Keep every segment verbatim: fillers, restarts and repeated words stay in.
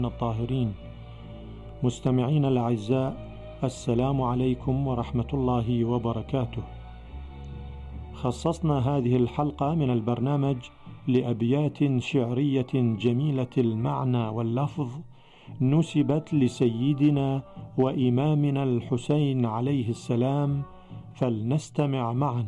الطاهرين. مستمعين الأعزاء، السلام عليكم ورحمة الله وبركاته. خصصنا هذه الحلقة من البرنامج لأبيات شعرية جميلة المعنى واللفظ نسبت لسيدنا وإمامنا الحسين عليه السلام، فلنستمع معا.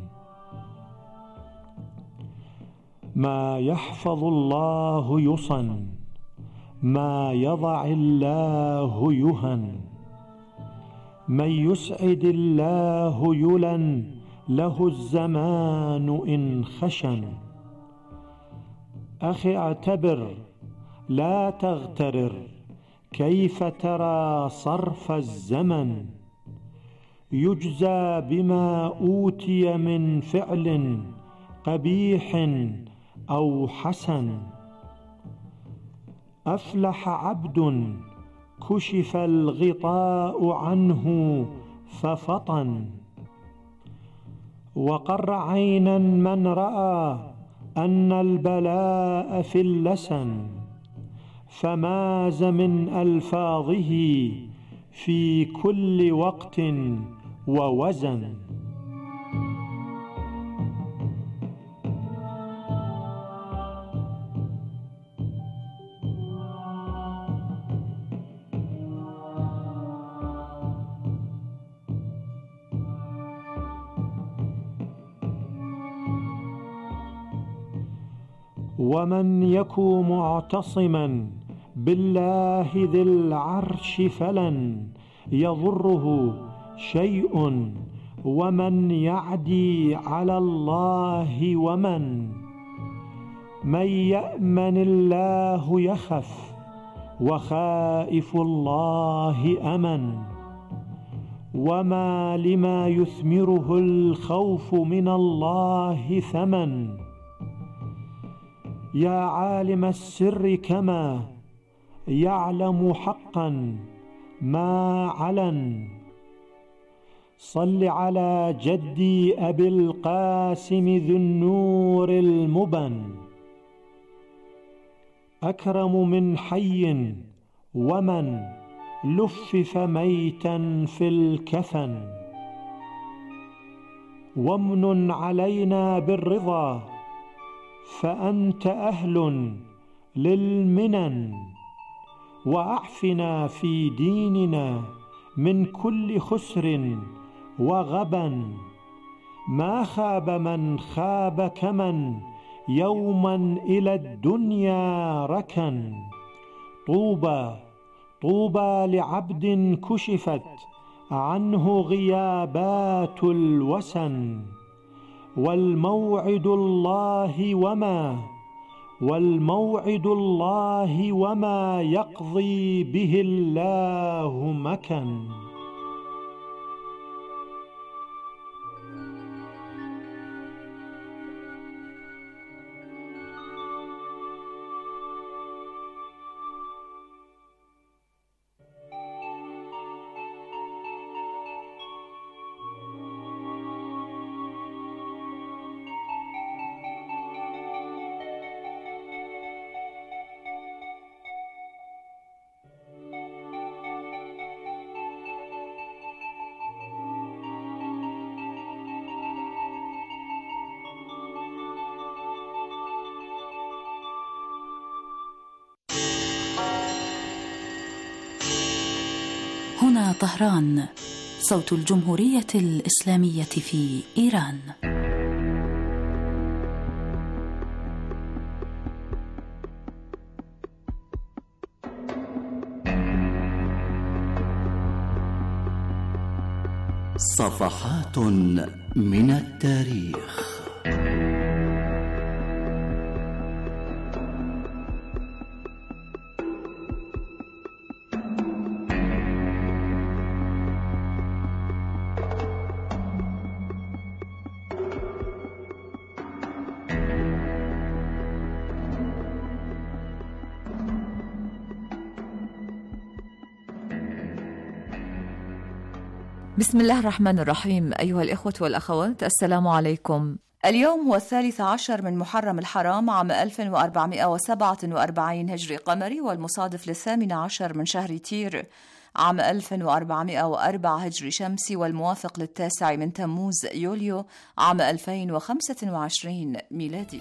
ما يحفظ الله يصن، ما يضع الله يهن، من يسعد الله يلن، له الزمان إن خشن. أخي اعتبر لا تغترر، كيف ترى صرف الزمن، يجزى بما أوتي من فعل قبيح أو حسن. أفلح عبد كشف الغطاء عنه ففطن، وقر عينا من رأى أن البلاء في اللسن، فماز من ألفاظه في كل وقت ووزن. ومن يكو معتصما بالله ذي العرش فلن يضره شيء، ومن يعدي على الله ومن من يأمن الله يخف، وخائف الله أمن. وما لما يثمره الخوف من الله ثمن، يا عالم السر كما يعلم حقا ما علن. صل على جدي أبي القاسم ذي النور المبن، أكرم من حي ومن لفف ميتا في الكفن. وامنن علينا بالرضا، فأنت أهل للمنن، وأعفنا في ديننا من كل خسر وغبن. ما خاب من خاب كمن يوما إلى الدنيا ركن. طوبى طوبى لعبد كشفت عنه غيابات الوسن، والموعد الله وما والموعد الله وما يقضي به الله مكن. هنا طهران، صوت الجمهورية الإسلامية في إيران. صفحات من التاريخ. بسم الله الرحمن الرحيم. أيها الإخوة والأخوات، السلام عليكم. اليوم هو الثالث عشر من محرم الحرام عام ألف وأربعمائة وسبعة وأربعين هجري قمري، والمصادف للثامن عشر من شهر تير عام ألف وأربعمائة وأربعة هجري شمسي، والموافق للتاسع من تموز يوليو عام ألفين وخمسة وعشرين ميلادي.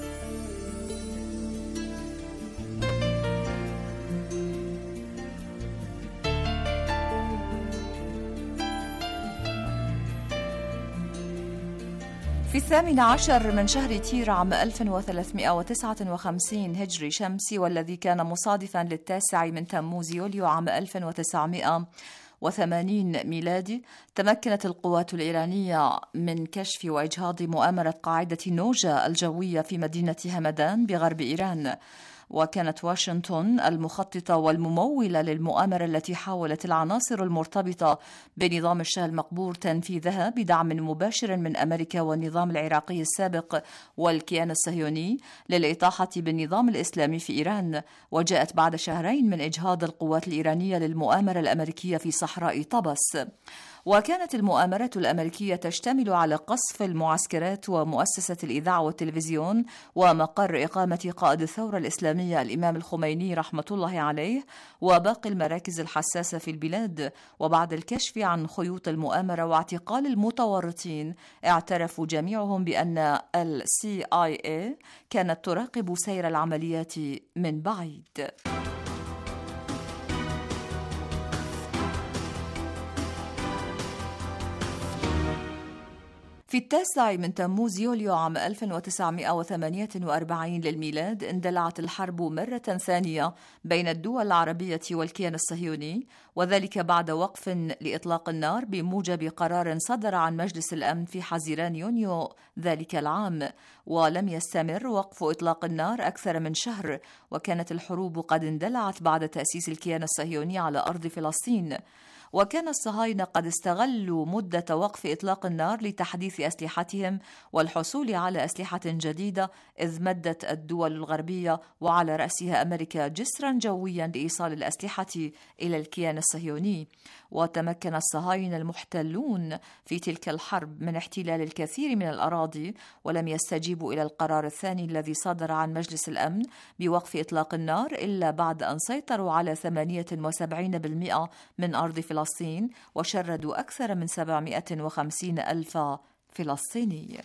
في الثامن عشر من شهر تير عام ألف وثلاثمائة وتسعة وخمسين هجري شمسي، والذي كان مصادفا للتاسع من تموز يوليو عام ألف وتسعمائة وثمانين ميلادي، تمكنت القوات الإيرانية من كشف وإجهاض مؤامرة قاعدة نوجا الجوية في مدينة همدان بغرب إيران. وكانت واشنطن المخططة والممولة للمؤامرة التي حاولت العناصر المرتبطة بنظام الشاه المقبور تنفيذها بدعم مباشر من أمريكا والنظام العراقي السابق والكيان الصهيوني للإطاحة بالنظام الإسلامي في إيران، وجاءت بعد شهرين من إجهاض القوات الإيرانية للمؤامرة الأمريكية في صحراء طبس. وكانت المؤامرة الأمريكية تشتمل على قصف المعسكرات ومؤسسة الإذاعة والتلفزيون ومقر إقامة قائد الثورة الإسلامية الإمام الخميني رحمة الله عليه وباقي المراكز الحساسة في البلاد. وبعد الكشف عن خيوط المؤامرة واعتقال المتورطين، اعترفوا جميعهم بأن ال سي آي إيه كانت تراقب سير العمليات من بعيد. في التاسع من تموز يوليو عام ألف وتسعمائة وثمانية وأربعين للميلاد، اندلعت الحرب مرة ثانية بين الدول العربية والكيان الصهيوني، وذلك بعد وقف لإطلاق النار بموجب قرار صدر عن مجلس الأمن في حزيران يونيو ذلك العام. ولم يستمر وقف إطلاق النار أكثر من شهر، وكانت الحروب قد اندلعت بعد تأسيس الكيان الصهيوني على أرض فلسطين. وكان الصهاينة قد استغلوا مدة وقف إطلاق النار لتحديث أسلحتهم والحصول على أسلحة جديدة، إذ مدت الدول الغربية وعلى رأسها أمريكا جسرا جويا لإيصال الأسلحة إلى الكيان الصهيوني. وتمكن الصهاينة المحتلون في تلك الحرب من احتلال الكثير من الأراضي، ولم يستجيبوا إلى القرار الثاني الذي صدر عن مجلس الأمن بوقف إطلاق النار إلا بعد أن سيطروا على ثمانية وسبعين بالمئة من أرض فلسطين وشردوا أكثر من سبعمائة وخمسين ألف فلسطيني.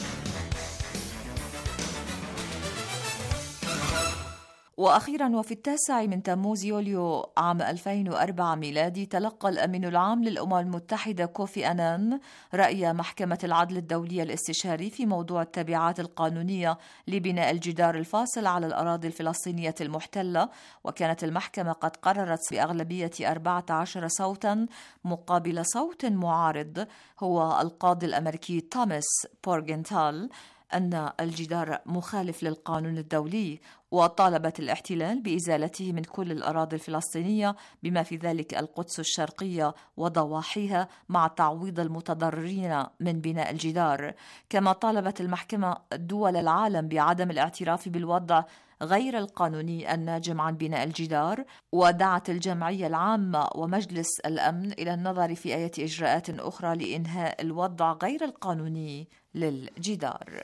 وأخيرا، وفي التاسع من تموز يوليو عام ألفين وأربعة ميلادي، تلقى الأمين العام للأمم المتحدة كوفي أنان رأي محكمة العدل الدولية الاستشاري في موضوع التبعات القانونية لبناء الجدار الفاصل على الأراضي الفلسطينية المحتلة. وكانت المحكمة قد قررت بأغلبية أربعة عشر صوتا مقابل صوت معارض، هو القاضي الأمريكي توماس بورغنتال، أن الجدار مخالف للقانون الدولي، وطالبت الاحتلال بإزالته من كل الأراضي الفلسطينية بما في ذلك القدس الشرقية وضواحيها مع تعويض المتضررين من بناء الجدار. كما طالبت المحكمة دول العالم بعدم الاعتراف بالوضع غير القانوني الناجم عن بناء الجدار، ودعت الجمعية العامة ومجلس الأمن إلى النظر في أي إجراءات أخرى لإنهاء الوضع غير القانوني للجدار.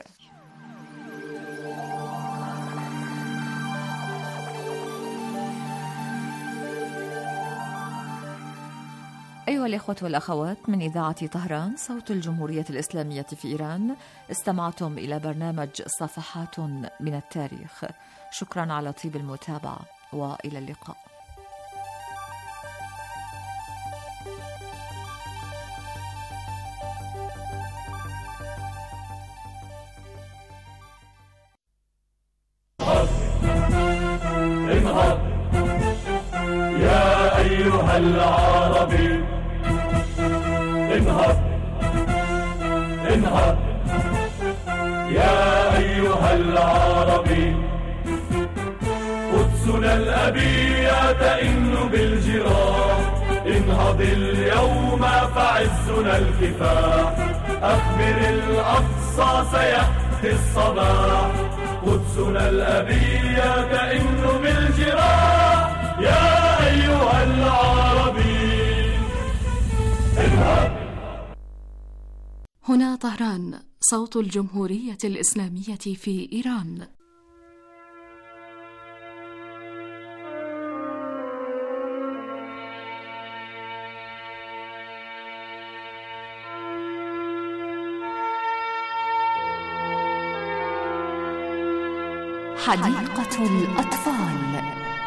أيها الإخوة والأخوات، من إذاعة طهران صوت الجمهورية الإسلامية في إيران، استمعتم إلى برنامج صفحات من التاريخ. شكرا على طيب المتابعة، وإلى اللقاء. انهض يا أيها العربي، انهض انهض يا أيها العربي، قدسنا الأبية تئن بالجراح، انهض اليوم فعزنا الكفاح، أخبر الأقصى سيأتي الصباح، قدسنا الأبية تئن بالجراح يا أيها العربي، انهض. هنا طهران، صوت الجمهورية الإسلامية في إيران. حديقة الأطفال.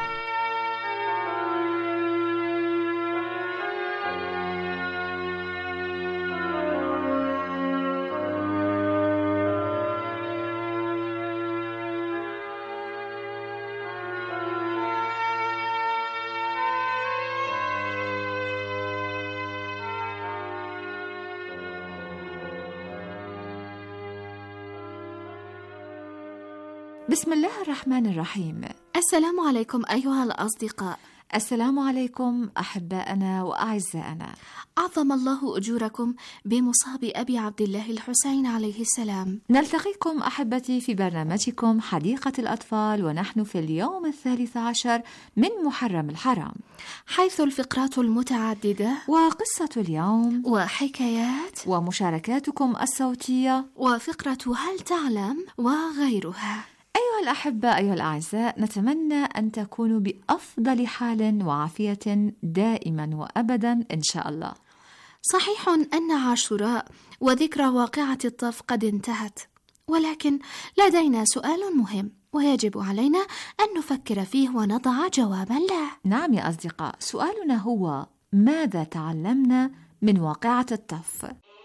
بسم الله الرحمن الرحيم. السلام عليكم أيها الأصدقاء. السلام عليكم أحباءنا وأعزائنا. أعظم الله أجوركم بمصاب أبي عبد الله الحسين عليه السلام. نلتقيكم أحبتي في برنامجكم حديقة الأطفال، ونحن في اليوم الثالث عشر من محرم الحرام، حيث الفقرات المتعددة وقصة اليوم وحكايات ومشاركاتكم الصوتية وفقرة هل تعلم وغيرها. أيها الأحبة، أيها الأعزاء، نتمنى أن تكونوا بأفضل حال وعافية دائما وأبدا إن شاء الله. صحيح أن عاشوراء وذكرى واقعة الطف قد انتهت، ولكن لدينا سؤال مهم ويجب علينا أن نفكر فيه ونضع جوابا له. نعم يا أصدقاء، سؤالنا هو: ماذا تعلمنا من واقعة الطف؟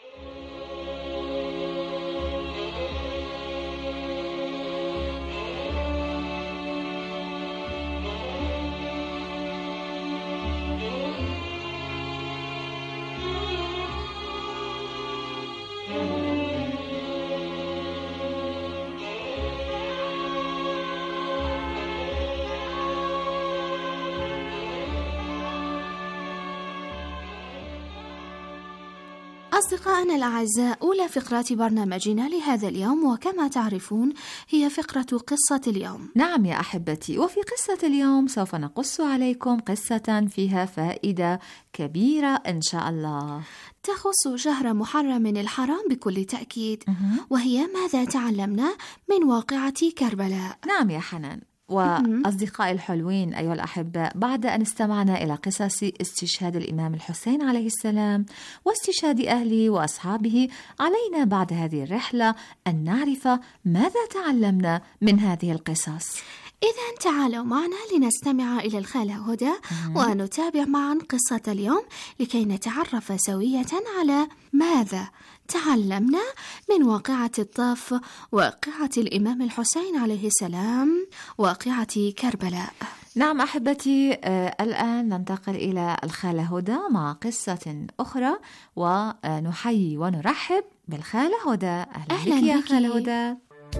أصدقائنا الأعزاء، أولى فقرات برنامجنا لهذا اليوم، وكما تعرفون هي فقرة قصة اليوم. نعم يا أحبتي، وفي قصة اليوم سوف نقص عليكم قصة فيها فائدة كبيرة إن شاء الله، تخص شهر محرم الحرام بكل تأكيد، وهي ماذا تعلمنا من واقعة كربلاء. نعم يا حنان. وأصدقائي الحلوين أيها الأحباء، بعد أن استمعنا إلى قصص استشهاد الإمام الحسين عليه السلام واستشهاد أهله وأصحابه، علينا بعد هذه الرحلة أن نعرف ماذا تعلمنا من هذه القصص. إذن تعالوا معنا لنستمع إلى الخالة هدى ونتابع معا قصة اليوم لكي نتعرف سوية على ماذا تعلمنا من واقعة الطف، واقعة الإمام الحسين عليه السلام، واقعة كربلاء. نعم أحبتي، آه الآن ننتقل إلى الخالة هدى مع قصة أخرى، ونحيي ونرحب بالخالة هدى. أهلا, أهلا بك يا خالة هدى.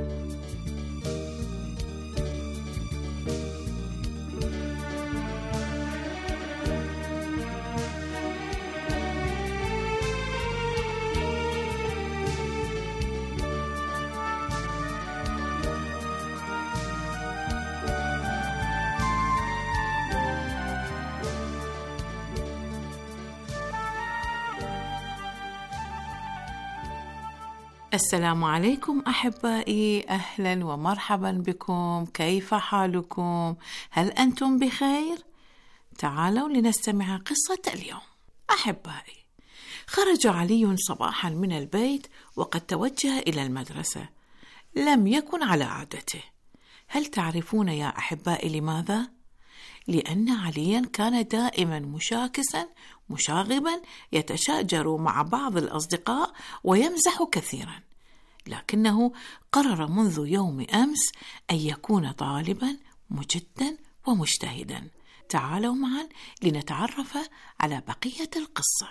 السلام عليكم أحبائي، أهلا ومرحبا بكم. كيف حالكم؟ هل أنتم بخير؟ تعالوا لنستمع قصة اليوم. أحبائي، خرج علي صباحا من البيت وقد توجه إلى المدرسة، لم يكن على عادته. هل تعرفون يا أحبائي لماذا؟ لأن عليا كان دائما مشاكسا مشاغبا، يتشاجر مع بعض الأصدقاء ويمزح كثيرا، لكنه قرر منذ يوم أمس أن يكون طالبا مجدا ومجتهدا. تعالوا معا لنتعرف على بقية القصة.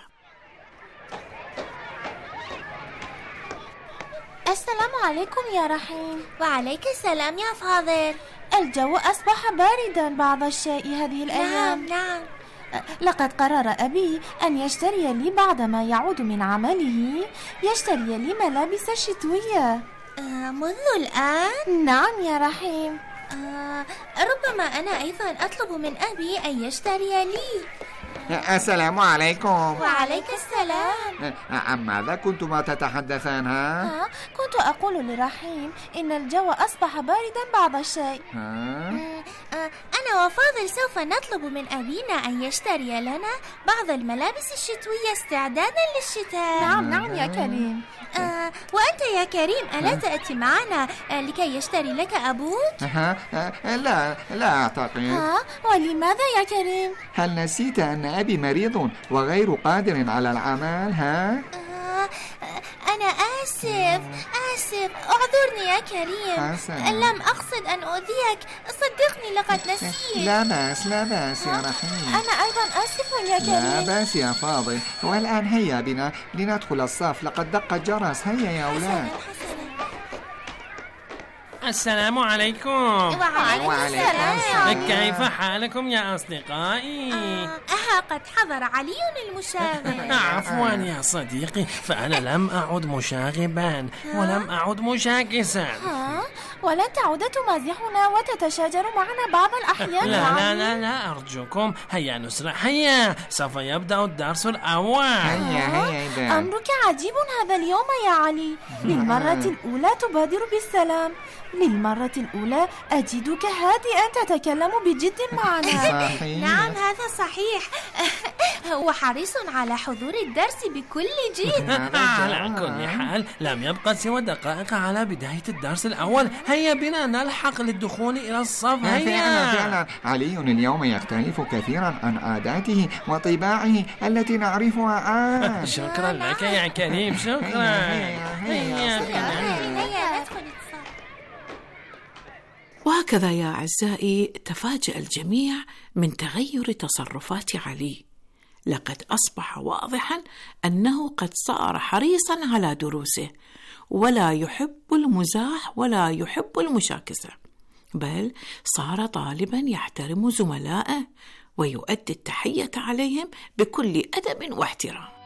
السلام عليكم يا رحيم. وعليك السلام يا فاضل. الجو أصبح باردا بعض الشيء هذه الأيام. نعم نعم. لقد قرر أبي أن يشتري لي بعدما يعود من عمله، يشتري لي ملابس شتوية. آه منذ الآن؟ نعم يا رحيم. آه ربما أنا أيضا أطلب من أبي أن يشتري لي. السلام عليكم. وعليك السلام. عن ماذا كنتما تتحدثان؟ ها؟ ها؟ كنت أقول لرحيم إن الجو أصبح باردا بعض الشيء. ها؟ أنا وفاضل سوف نطلب من أبينا أن يشتري لنا بعض الملابس الشتوية استعدادا للشتاء. نعم نعم يا كريم. آه وأنت يا كريم ألا تأتي معنا لكي يشتري لك أبوك؟ ها؟ لا لا أعتقد. ها؟ ولماذا يا كريم؟ هل نسيت أن أبي مريض وغير قادر على العمل؟ ها؟ آه أنا آسف آسف أعذرني يا كريم. حسنا. لم أقصد أن أؤذيك، صدقني لقد نسيت. لا بأس لا بأس يا رحيم. أنا أيضا آسف يا كريم. لا بأس يا فاضل. والآن هيا بنا لندخل الصف، لقد دق الجرس. هيا يا أولاد. السلام عليكم. وعليكم السلام. كيف حالكم يا أصدقائي؟ أها قد حضر علي المشاغب. عفوا يا صديقي، فأنا لم أعد مشاغبا ولم أعد مشاكسا. ها؟ ولن تعود تمازحنا وتتشاجر معنا بعض الأحيان؟ لا لا لا لا أرجوكم، هيا نسرع هيا، سوف يبدأ الدرس الأول. هيا هيا إذا. أمرك عجيب هذا اليوم يا علي. للمرة الأولى تبادر بالسلام، للمرة الأولى أجدك هادئا تتكلم بجد معنا. نعم هذا صحيح. وحريص على حضور الدرس بكل جد. على كل حال لم يبقى سوى دقائق على بداية الدرس الأول، هيا بنا نلحق للدخول إلى الصف. هيا. فعلا فعلا علي اليوم يختلف كثيرا عن عاداته وطباعه التي نعرفها عاد. شكرا لك يا كريم، شكرا. هيا هيا ندخل. وهكذا يا أعزائي تفاجأ الجميع من تغير تصرفات علي. لقد أصبح واضحا أنه قد صار حريصا على دروسه، ولا يحب المزاح ولا يحب المشاكسة، بل صار طالبا يحترم زملائه ويؤدي التحية عليهم بكل أدب واحترام.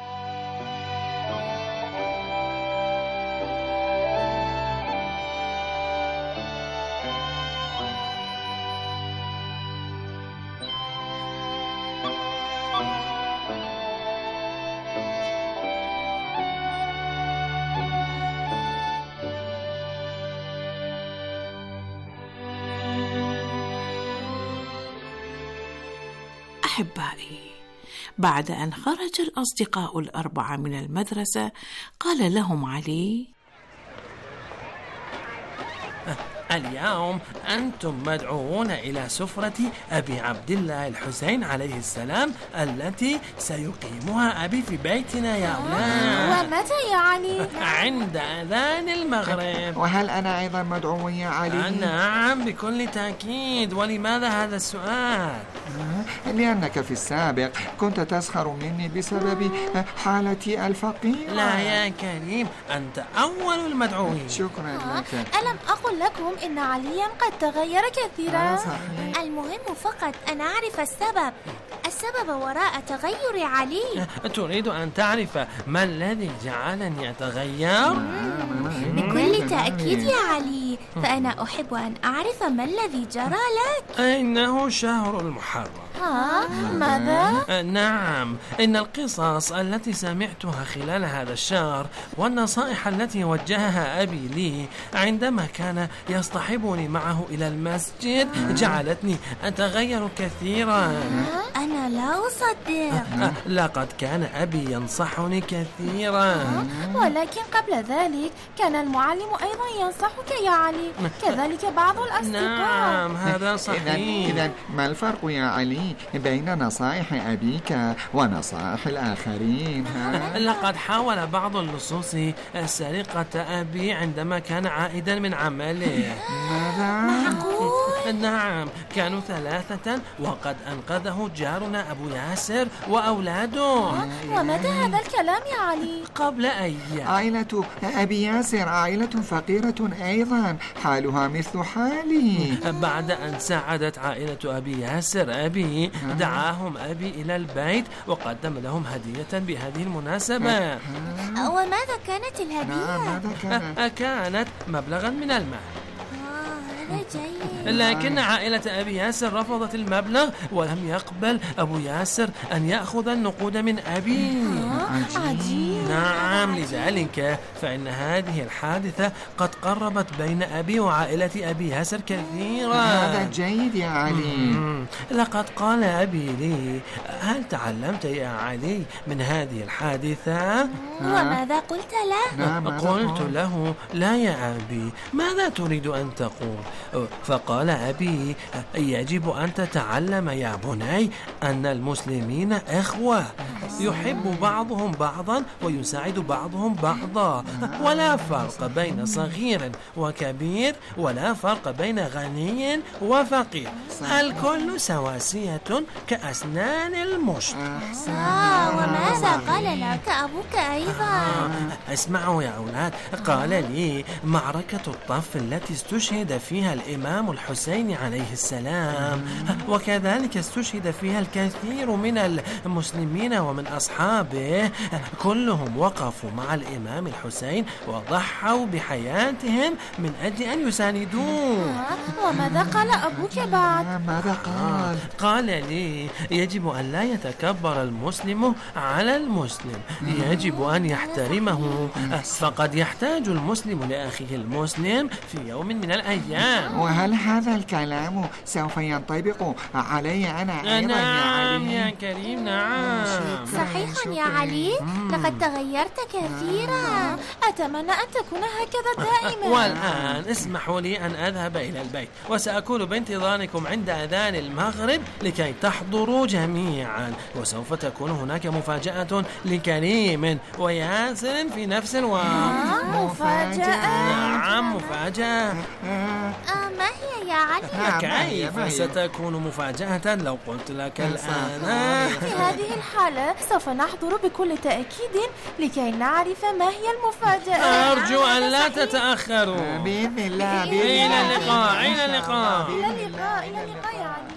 أحبائي، بعد أن خرج الأصدقاء الأربعة من المدرسة قال لهم علي: اليوم أنتم مدعوون إلى سفرة أبي عبد الله الحسين عليه السلام التي سيقيمها أبي في بيتنا يا أولاد. ومتى يا علي؟ عند أذان المغرب. وهل أنا أيضا مدعو يا علي؟ نعم بكل تأكيد. ولماذا هذا السؤال؟ لأنك في السابق كنت تسخر مني بسبب حالتي الفقيرة. لا يا كريم، أنت أول المدعوين. شكرا لك. ألم أقل لكم إن عليا قد تغير كثيرا؟ المهم فقط أن أعرف السبب السبب وراء تغير علي. تريد أن تعرف ما الذي جعلني أتغير؟ بكل تأكيد يا علي، فأنا أحب أن أعرف ما الذي جرى لك. إنه شهر المحرم. ها؟ ماذا؟ نعم، إن القصص التي سمعتها خلال هذا الشهر والنصائح التي وجهها أبي لي عندما كان يصطحبني معه إلى المسجد جعلتني أتغير كثيرا. أنا لا أصدق. لقد كان أبي ينصحني كثيرا. ولكن قبل ذلك كان المعلم أيضا ينصحك يا علي، كذلك بعض الأصدقاء. نعم هذا صحيح. إذن ما الفرق يا علي بين نصائح أبيك ونصائح الآخرين؟ لقد حاول بعض اللصوص سرقة أبي عندما كان عائدا من عمله. معقول؟ نعم، كانوا ثلاثة وقد أنقذه جارنا أبو ياسر وأولاده. ومتى هذا الكلام يا علي؟ قبل أيام. عائلة أبي ياسر عائلة فقيرة أيضا، حالها مثل حالي. بعد أن ساعدت عائلة أبي ياسر أبي، دعاهم أبي إلى البيت وقدم لهم هدية بهذه المناسبة. وماذا كانت الهدية؟ ماذا كانت؟ كانت مبلغا من المال. آه هذا جيد. لكن عائلة أبي ياسر رفضت المبلغ، ولم يقبل أبو ياسر أن يأخذ النقود من أبيه. عجيب. نعم، لذلك فإن هذه الحادثة قد قربت بين أبي وعائلة أبي ياسر كثيرا. هذا جيد يا علي. لقد قال أبي لي: هل تعلمت يا علي من هذه الحادثة؟ وماذا قلت له؟ قلت له: لا يا أبي، ماذا تريد أن تقول؟ فقال أبي: يجب أن تتعلم يا بني أن المسلمين إخوة، يحب بعضهم بعضا ويساعد بعضهم بعضا، ولا فرق بين صغير وكبير، ولا فرق بين غني وفقير، الكل سواسية كأسنان المشط. آه، وماذا قال لك أبوك أيضا؟ اسمعوا يا أولاد، قال لي: معركة الطف التي استشهد فيها الإمام الحسين عليه السلام، وكذلك استشهد فيها الكثير من المسلمين ومن أصحابه، كلهم وقفوا مع الإمام الحسين وضحوا بحياتهم من أجل أن يساندوه. وماذا قال أبوك بعد؟ ماذا قال؟ قال لي: يجب أن لا يتكبر المسلم على المسلم، يجب أن يحترمه، فقد يحتاج المسلم لأخيه المسلم في يوم من الأيام. وهل هذا الكلام سوف ينطبق علي أنا أيضا نعم يا علي؟ يا كريم، نعم. صحيح يا علي، لقد تغيرت كثيرا. أتمنى أن تكون هكذا دائما. والآن اسمحوا لي أن أذهب إلى البيت، وسأكون بانتظاركم عند أذان المغرب لكي تحضروا جميعا، وسوف تكون هناك مفاجأة لكريم وياسر في نفس الوقت. مفاجأة؟ نعم، مفاجأة. آه، ما هي يا علي؟ كيف ستكون مفاجأة لو قلت لك الآن؟ في هذه الحالة سوف نحضر بكل تأكيد لكي نعرف ما هي المفاجأة. أرجو أن لا تتأخروا. بإذن الله. إلى اللقاء، إلى اللقاء. إلى اللقاء، إلى اللقاء يا علي.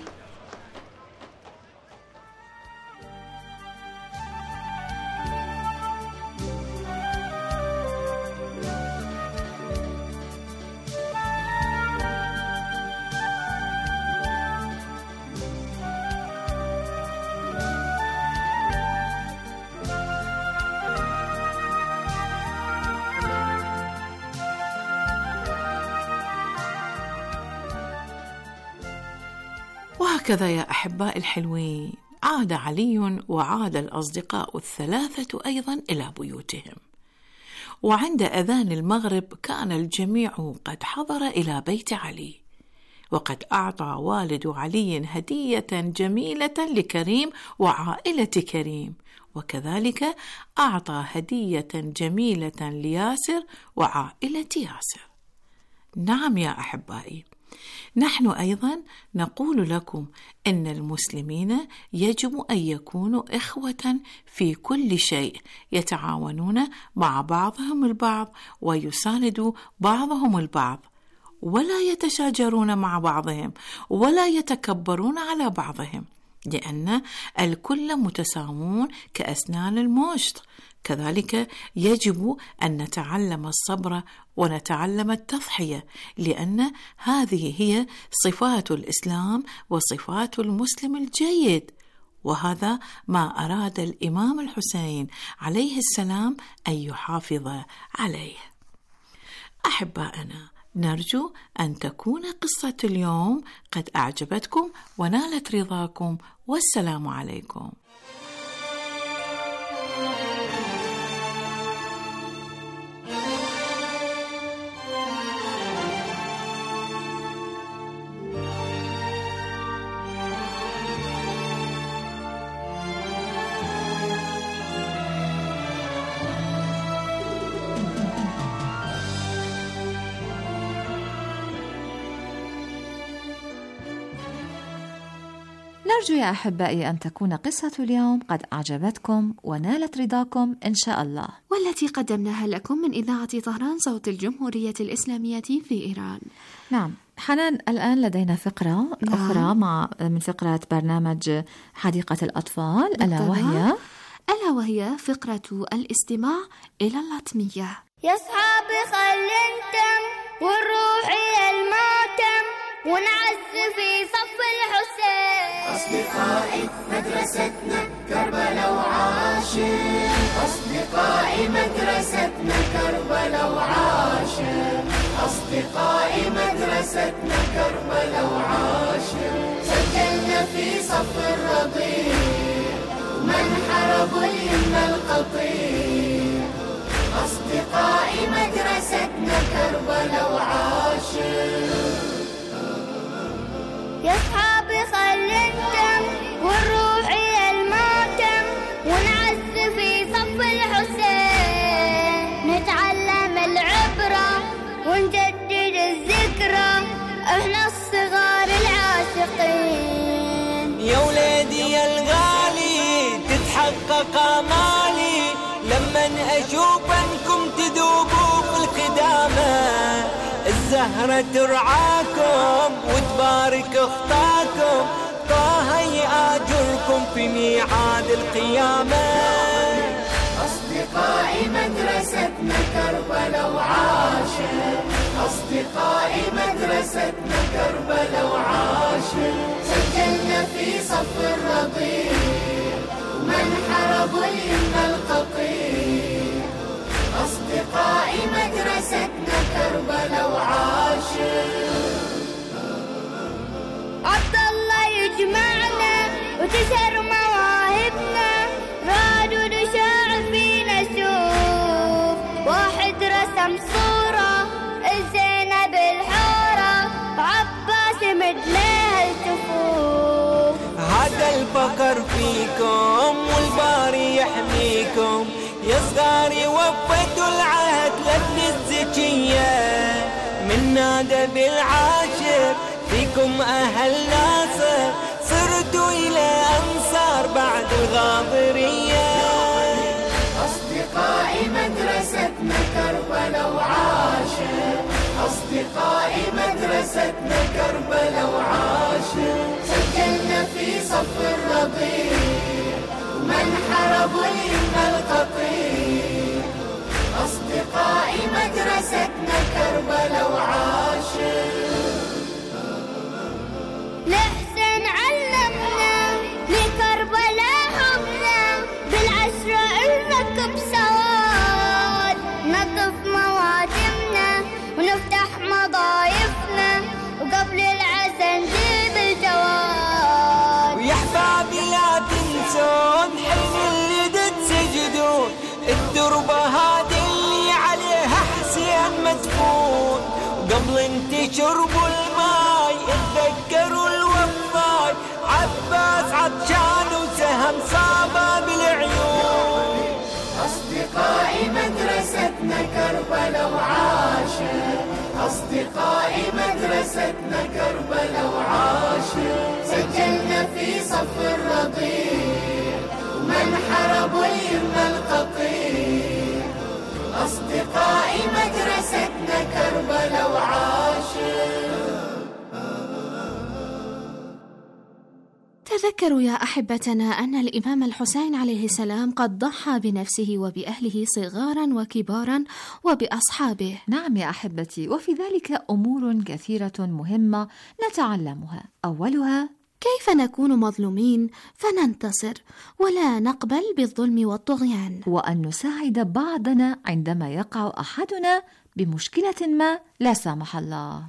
وهكذا يا أحباء الحلوين، عاد علي وعاد الأصدقاء الثلاثة أيضا إلى بيوتهم، وعند أذان المغرب كان الجميع قد حضر إلى بيت علي، وقد أعطى والد علي هدية جميلة لكريم وعائلة كريم، وكذلك أعطى هدية جميلة لياسر وعائلة ياسر. نعم يا أحبائي، نحن أيضا نقول لكم إن المسلمين يجب أن يكونوا إخوة في كل شيء، يتعاونون مع بعضهم البعض ويساندوا بعضهم البعض، ولا يتشاجرون مع بعضهم ولا يتكبرون على بعضهم، لأن الكل متساوون كأسنان المشط. كذلك يجب أن نتعلم الصبر ونتعلم التضحية، لأن هذه هي صفات الإسلام وصفات المسلم الجيد، وهذا ما أراد الإمام الحسين عليه السلام أن يحافظ عليه. أحبائنا، نرجو أن تكون قصة اليوم قد أعجبتكم ونالت رضاكم، والسلام عليكم. نرجو يا أحبائي أن تكون قصة اليوم قد أعجبتكم ونالت رضاكم إن شاء الله، والتي قدمناها لكم من إذاعة طهران صوت الجمهورية الإسلامية في إيران. نعم حنان، الآن لدينا فقرة نعم. أخرى مع من فقرة برنامج حديقة الأطفال، ألا وهي ألا وهي فقرة الاستماع إلى اللطمية. يا أصحابي خلي انتم والروح الماتم، ونعز في صف الحسين. أصدقائي مدرستنا كربلاء وعاشر، أصدقائي مدرستنا كربلاء وعاشر، أصدقائي مدرستنا كربلاء وعاشر. سجلنا في صف الرضيع ومن حربوا اليم القطيع. أصدقائي مدرستنا كربلاء وعاشر. يا أصحابي خل الدم والروح إلى الماتم، ونعز في صف الحسين. نتعلم العبرة ونجدد الذكرى، احنا الصغار العاشقين. يا ولادي يا الغالي تتحقق آمالي لما أشوف أنكم تذوبوا في القدامى. الزهرة ترعاكم وتبارك اخطاكم، طه يآجركم في ميعاد القيامة. أصدقائي مدرستنا كربلاء وعاشر، أصدقائي مدرستنا كربلاء وعاشر. سجلنا في صف الرضيع ومن حربوا اليم القطيع. أصدقائي مدرستنا كربلاء وعاشر. عبد الله يجمعنا وتسهر مواهبنا، راد ونشاع فينا سوف. واحد رسم صورة الزينب الحورة، وعباس مدلها الكفوف. هذا الفخر فيكم والباري يحميكم، يا صغاري وفدوا العهد لابن الزكية. من نادى بالعاشر فيكم أهل ناصر، صرتوا إلى أنصار بعد الغاضرية. أصدقائي مدرستنا كربلاء وعاشر، أصدقائي مدرستنا كربلاء وعاشر. سجلنا في صف الرضيع ومن حربوا اليم القطيع. أصدقائي مدرستنا كربلاء وعاشر. لحسن علمنا لكربلاء حبنا، بالعشرة نركب سواد. نظف موادمنا ونفتح مضايفنا، وقبل العزا نجيب الجواد. ويا حبابي لا تنسون حين اللي تسجدون، التربة هذه اللي عليها حسين مدفون. وقبل انت شربوا الماي اتذكروا الوفاي، عباس عطشان وسهم صابه بالعيون. أصدقائي مدرستنا كربلاء وعاشر، أصدقائي مدرستنا كربلاء وعاشر. سجلنا في صف الرضيع ومن حربوا اليم القطيع. أصدقائي مدرستنا كربلاء وعاشر. تذكروا يا أحبتنا أن الإمام الحسين عليه السلام قد ضحى بنفسه وبأهله صغارا وكبارا وبأصحابه. نعم يا أحبتي، وفي ذلك أمور كثيرة مهمة نتعلمها. أولها كيف نكون مظلومين فننتصر ولا نقبل بالظلم والطغيان، وأن نساعد بعضنا عندما يقع أحدنا بمشكلة ما لا سمح الله.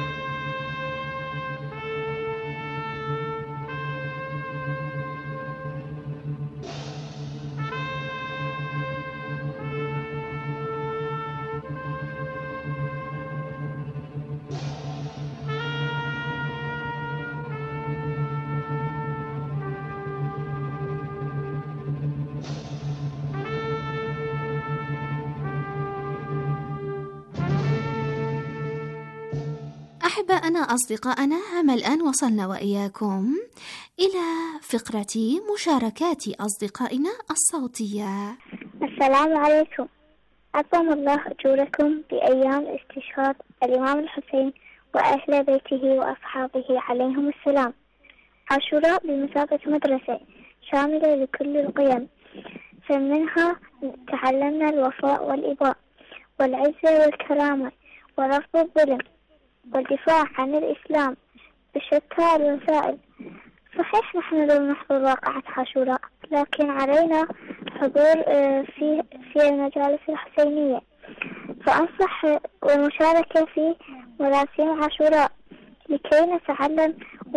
أحباءنا أصدقائنا، هم الآن وصلنا وإياكم إلى فقرة مشاركات أصدقائنا الصوتية. السلام عليكم، أطعم الله أجوركم بأيام استشهاد الإمام الحسين وأهل بيته وأصحابه عليهم السلام. عاشوراء بمثابة مدرسة شاملة لكل القيم، فمنها تعلمنا الوفاء والإباء والعزة والكرامة ورفض الظلم والدفاع عن الإسلام بشتى الوسائل. صحيح نحن لم نحضر واقعة عاشوراء، لكن علينا حضور في في المجالس الحسينية، فأنصح والمشاركة في مراسم عاشوراء لكي نتعلم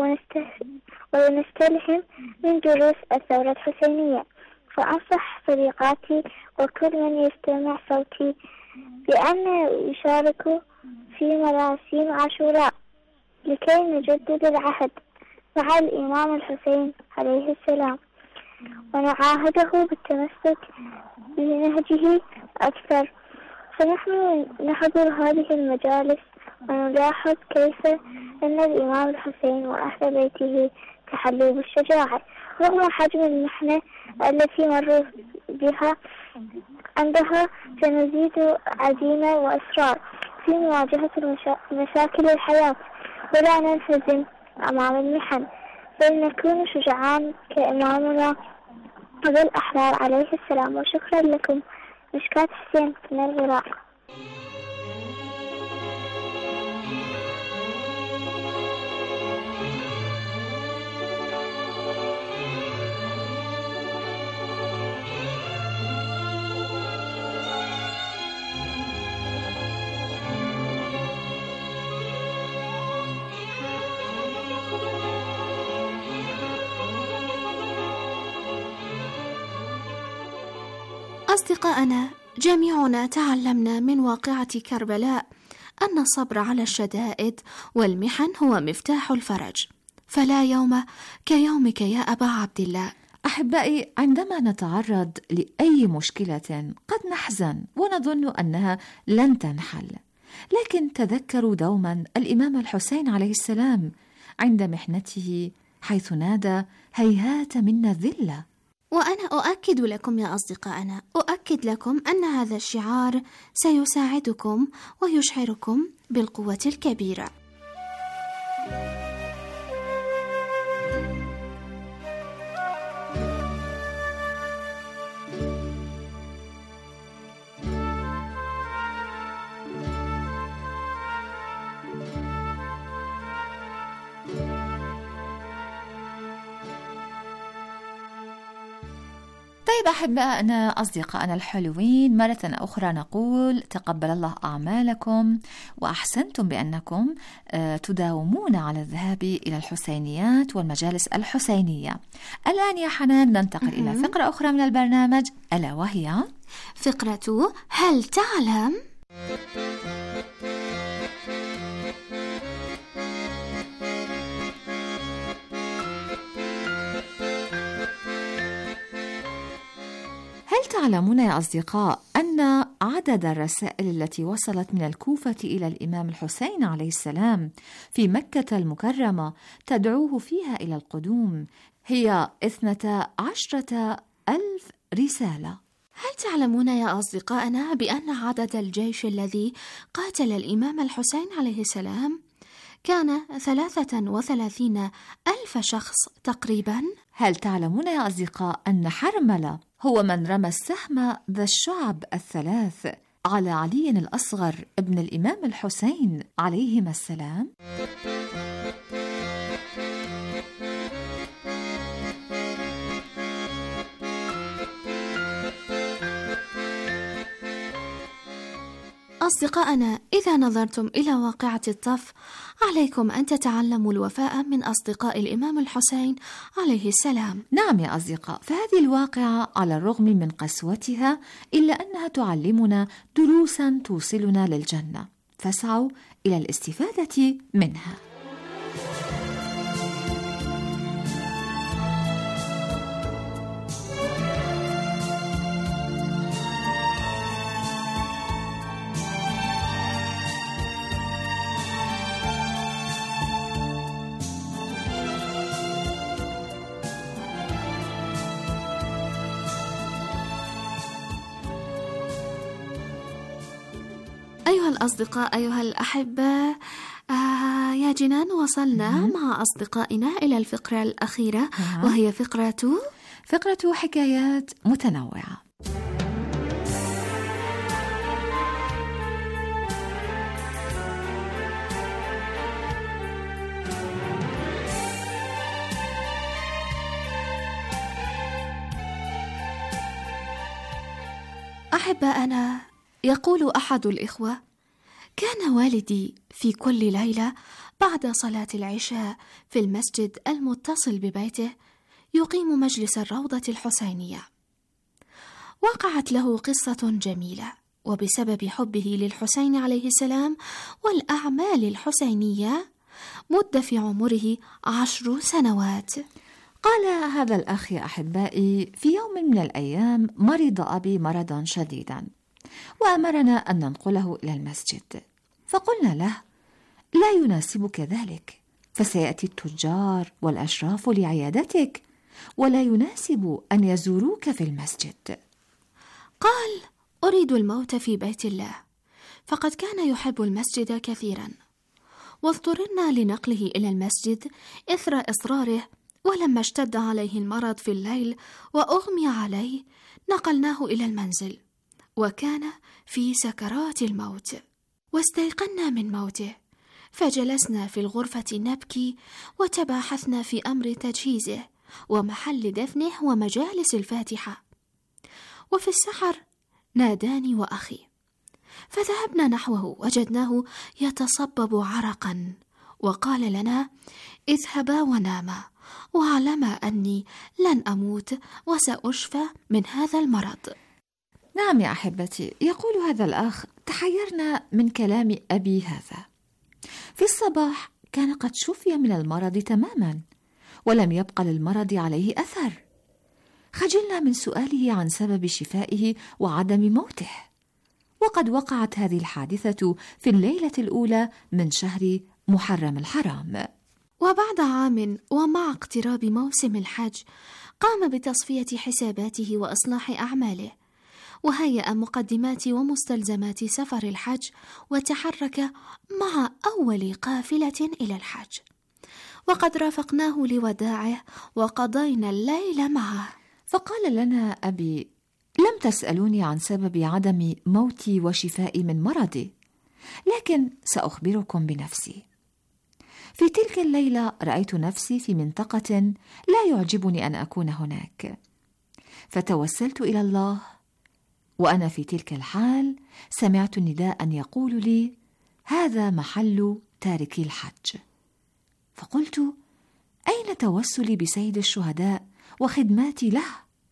ونستلهم من دروس الثورة الحسينية. فأنصح صديقاتي وكل من يستمع صوتي بأن يشاركوا في مراسم عاشوراء لكي نجدد العهد مع الإمام الحسين عليه السلام ونعاهده بالتمسك بنهجه أكثر. فنحن نحضر هذه المجالس ونلاحظ كيف أن الإمام الحسين وأهل بيته تحلوا بالشجاعة رغم حجم المحنة التي مروا بها. عندها سنزيد عزيمة وإصرار في مواجهة مشاكل الحياة ولا ننهزم أمام المحن، بل نكون شجعان كإمامنا أبو الأحرار عليه السلام. وشكرا لكم. مشكات حسين من العراق. أصدقائنا، جميعنا تعلمنا من واقعة كربلاء أن الصبر على الشدائد والمحن هو مفتاح الفرج، فلا يوم كيومك يا أبا عبد الله. أحبائي، عندما نتعرض لأي مشكلة قد نحزن ونظن أنها لن تنحل، لكن تذكروا دوما الإمام الحسين عليه السلام عند محنته حيث نادى: هيهات منا الذلة. وأنا أؤكد لكم يا أصدقائنا، أؤكد لكم أن هذا الشعار سيساعدكم ويشعركم بالقوة الكبيرة. طيب أحبائنا أصدقائنا الحلوين، مرة أخرى نقول تقبل الله أعمالكم وأحسنتم بأنكم تداومون على الذهاب إلى الحسينيات والمجالس الحسينية. الآن يا حنان ننتقل إلى فقرة أخرى من البرنامج، ألا وهي فقرة هل تعلم؟ هل تعلمون يا أصدقاء أن عدد الرسائل التي وصلت من الكوفة إلى الإمام الحسين عليه السلام في مكة المكرمة تدعوه فيها إلى القدوم هي اثنتا عشرة ألف رسالة؟ هل تعلمون يا أصدقائنا بأن عدد الجيش الذي قاتل الإمام الحسين عليه السلام كان ثلاثة وثلاثين ألف شخص تقريبا؟ هل تعلمون يا أصدقاء أن حرملة هو من رمى السهم ذا الشعب الثلاث على علي الأصغر ابن الإمام الحسين عليهما السلام؟ أصدقائنا، إذا نظرتم إلى واقعة الطف عليكم أن تتعلموا الوفاء من أصدقاء الإمام الحسين عليه السلام. نعم يا أصدقاء، فهذه الواقعة على الرغم من قسوتها إلا أنها تعلمنا دروسا توصلنا للجنة، فاسعوا إلى الاستفادة منها. أيها الأصدقاء، أيها الأحبة، آه يا جنان، وصلنا مع أصدقائنا إلى الفقرة الأخيرة وهي فقرة فقرة حكايات متنوعة. أحباءنا، يقول أحد الإخوة: كان والدي في كل ليلة بعد صلاة العشاء في المسجد المتصل ببيته يقيم مجلس الروضة الحسينية. وقعت له قصة جميلة، وبسبب حبه للحسين عليه السلام والأعمال الحسينية مد في عمره عشر سنوات. قال هذا الأخ: يا أحبائي، في يوم من الأيام مرض أبي مرضا شديدا، وأمرنا أن ننقله إلى المسجد، فقلنا له: لا يناسبك ذلك، فسيأتي التجار والأشراف لعيادتك، ولا يناسب أن يزوروك في المسجد. قال: أريد الموت في بيت الله، فقد كان يحب المسجد كثيرا، واضطررنا لنقله إلى المسجد إثر إصراره. ولما اشتد عليه المرض في الليل وأغمي عليه نقلناه إلى المنزل، وكان في سكرات الموت، واستيقنا من موته، فجلسنا في الغرفة نبكي وتباحثنا في أمر تجهيزه ومحل دفنه ومجالس الفاتحة. وفي السحر ناداني وأخي، فذهبنا نحوه وجدناه يتصبب عرقا، وقال لنا: اذهبا وناما، واعلما أني لن أموت وسأشفى من هذا المرض. نعم يا أحبتي، يقول هذا الأخ: تحيرنا من كلام أبي هذا. في الصباح كان قد شفي من المرض تماما، ولم يبقى للمرض عليه أثر. خجلنا من سؤاله عن سبب شفائه وعدم موته، وقد وقعت هذه الحادثة في الليلة الأولى من شهر محرم الحرام. وبعد عام ومع اقتراب موسم الحج قام بتصفية حساباته وإصلاح أعماله، وهيأ مقدمات ومستلزمات سفر الحج، وتحرك مع أول قافلة إلى الحج، وقد رافقناه لوداعه وقضينا الليل معه. فقال لنا أبي: لم تسألوني عن سبب عدم موتي وشفائي من مرضي، لكن سأخبركم بنفسي. في تلك الليلة رأيت نفسي في منطقة لا يعجبني أن أكون هناك، فتوسلت إلى الله، وأنا في تلك الحال سمعت نداء يقول لي: هذا محل تاركي الحج. فقلت: أين توسلي بسيد الشهداء وخدماتي له؟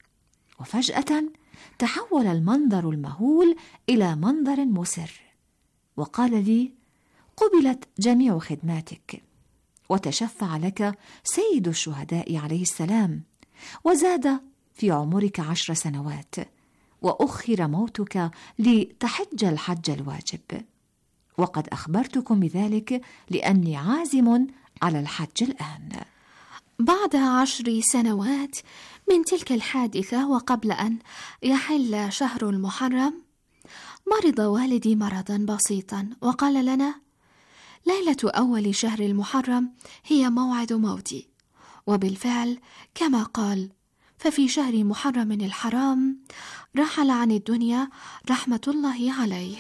وفجأة تحول المنظر المهول إلى منظر مسر، وقال لي: قبلت جميع خدماتك، وتشفع لك سيد الشهداء عليه السلام، وزاد في عمرك عشر سنوات، وأخر موتك لتحج الحج الواجب، وقد أخبرتكم بذلك لأني عازم على الحج الآن. بعد عشر سنوات من تلك الحادثة، وقبل أن يحل شهر المحرم، مرض والدي مرضا بسيطا، وقال لنا: ليلة أول شهر المحرم هي موعد موتي. وبالفعل كما قال، ففي شهر محرم الحرام رحل عن الدنيا رحمة الله عليه.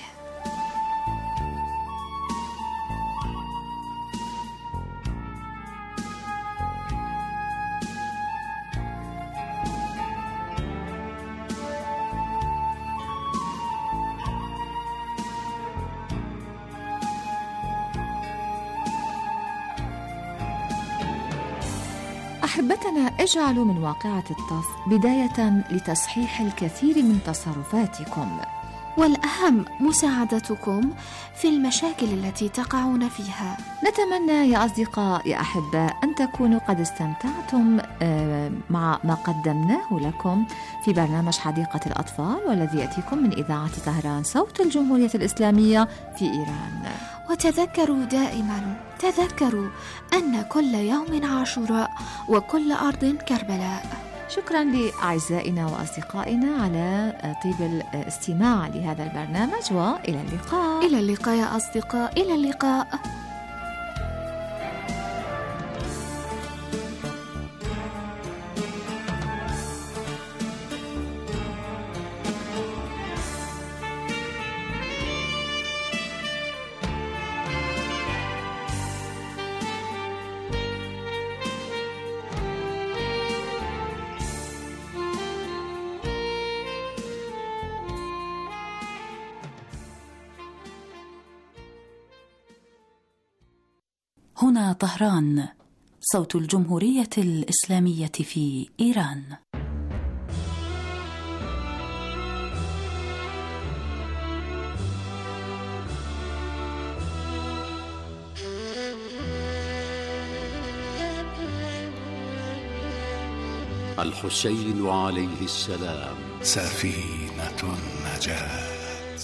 أحبتنا، اجعلوا من واقعة الطف بداية لتصحيح الكثير من تصرفاتكم، والأهم مساعدتكم في المشاكل التي تقعون فيها. نتمنى يا أصدقاء يا أحباء أن تكونوا قد استمتعتم مع ما قدمناه لكم في برنامج حديقة الأطفال، والذي يأتيكم من إذاعة طهران صوت الجمهورية الإسلامية في إيران. وتذكروا دائما، تذكروا أن كل يوم عاشوراء وكل أرض كربلاء. شكرا لأعزائنا وأصدقائنا على طيب الاستماع لهذا البرنامج، وإلى اللقاء. إلى اللقاء يا أصدقاء، إلى اللقاء. هنا طهران، صوت الجمهورية الإسلامية في إيران. الحسين عليه السلام سفينة النجاة.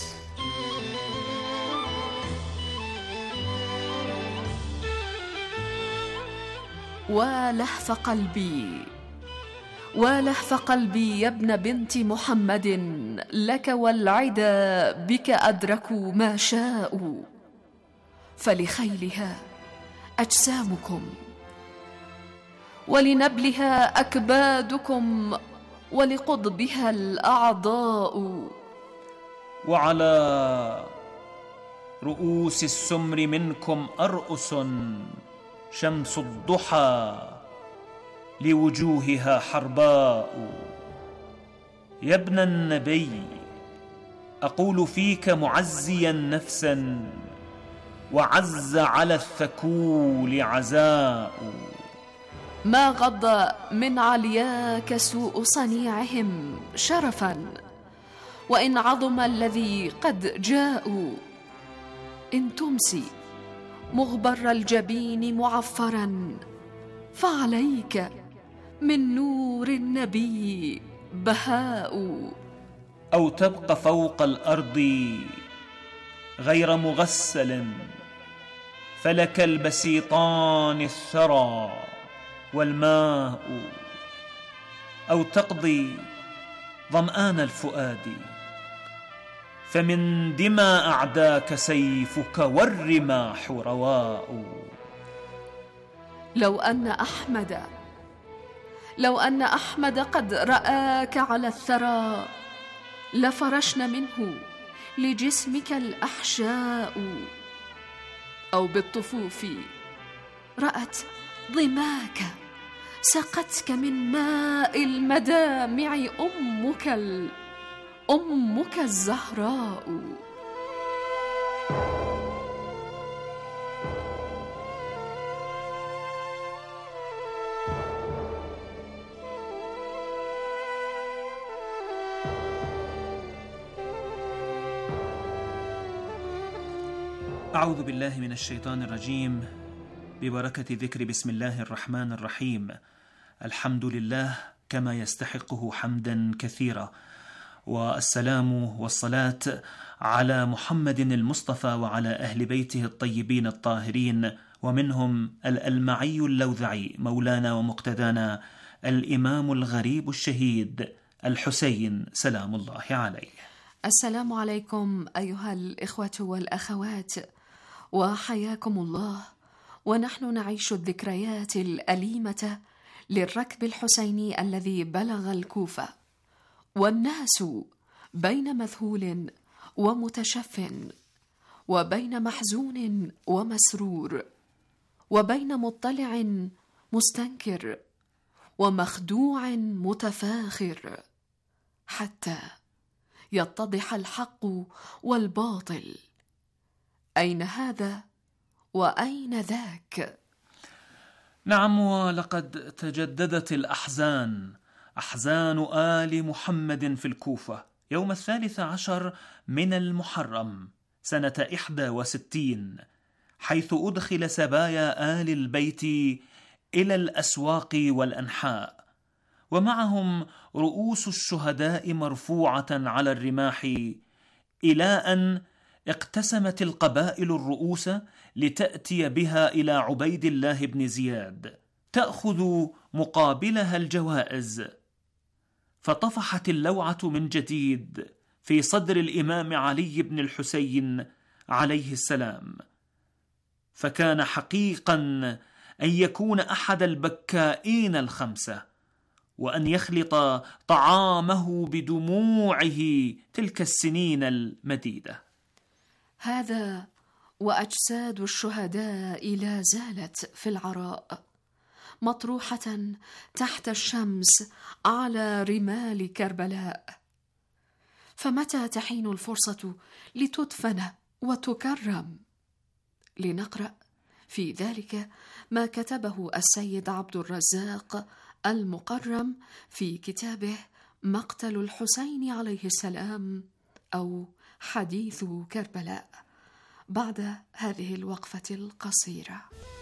ولهف قلبي ولهف قلبي يا ابن بنت محمد، لك والعدا بك أدركوا ما شاءوا، فلخيلها أجسامكم ولنبلها أكبادكم ولقضبها الأعضاء، وعلى رؤوس السمر منكم أرؤس شمس الضحى لوجوهها حرباء. يا ابن النبي أقول فيك معزيا نفسا، وعز على الثكول عزاء. ما غض من علياك سوء صنيعهم شرفا، وإن عظم الذي قد جاءوا. إن تمسي مغبر الجبين معفرا، فعليك من نور النبي بهاء. أو تبقى فوق الأرض غير مغسل، فلك البسيطان الثرى والماء. أو تقضي ظمآن الفؤاد، فمن دمى أعداك سيفك والرماح رواء. لو أن أحمد لو أن أحمد قد رآك على الثرى، لفرشن منه لجسمك الأحشاء. أو بالطفوف رأت ضماك، سقتك من ماء المدامع أمك ال... أمك الزهراء. أعوذ بالله من الشيطان الرجيم، ببركة ذكر بسم الله الرحمن الرحيم. الحمد لله كما يستحقه حمدا كثيرا، والسلام والصلاة على محمد المصطفى وعلى أهل بيته الطيبين الطاهرين، ومنهم الألمعي اللوذعي مولانا ومقتدانا الإمام الغريب الشهيد الحسين سلام الله عليه. السلام عليكم أيها الإخوة والأخوات، وحياكم الله، ونحن نعيش الذكريات الأليمة للركب الحسيني الذي بلغ الكوفة، والناس بين مذهول ومتشف، وبين محزون ومسرور، وبين مطلع مستنكر ومخدوع متفاخر، حتى يتضح الحق والباطل. أين هذا وأين ذاك؟ نعم، ولقد تجددت الأحزان، أحزان آل محمد في الكوفة يوم الثالث عشر من المحرم سنة إحدى وستين، حيث أدخل سبايا آل البيت إلى الأسواق والأنحاء، ومعهم رؤوس الشهداء مرفوعة على الرماح، إلى أن اقتسمت القبائل الرؤوس لتأتي بها إلى عبيد الله بن زياد تأخذ مقابلها الجوائز. فطفحت اللوعة من جديد في صدر الإمام علي بن الحسين عليه السلام، فكان حقيقا أن يكون أحد البكائين الخمسة، وأن يخلط طعامه بدموعه تلك السنين المديدة. هذا وأجساد الشهداء لا زالت في العراء، مطروحة تحت الشمس على رمال كربلاء. فمتى تحين الفرصة لتدفن وتكرم؟ لنقرأ في ذلك ما كتبه السيد عبد الرزاق المقرم في كتابه مقتل الحسين عليه السلام أو حديث كربلاء، بعد هذه الوقفة القصيرة.